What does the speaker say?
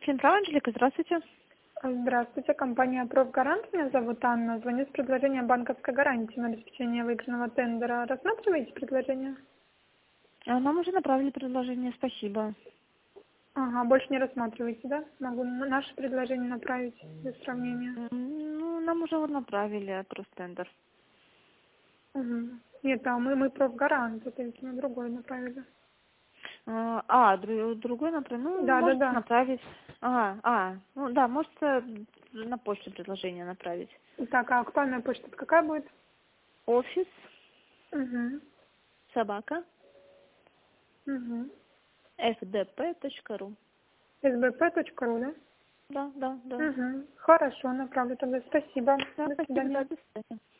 Финпро, Анжелика, здравствуйте. Здравствуйте, компания «Профгарант». Меня зовут Анна. Звоню с предложением банковской гарантии на обеспечение выигранного тендера. Рассматриваете предложение? Нам уже направили предложение, спасибо. Ага, больше не рассматриваете, да? Могу наше предложение направить для сравнения. Ну, нам уже вот направили от Ростендер. Угу. Нет, а мы «Профгарант», это ведь мы другой направили. Другой направили? Ну, Да, да, можете да. направить. Ну да, можете на почту предложение направить. Так, а актуальная почта какая будет? Офис, Угу. собака, Угу. fdp.ru. sbp.ru, да? Да. Угу. Хорошо, направлю тогда. Спасибо. Да, До спасибо, да, свидания. до свидания.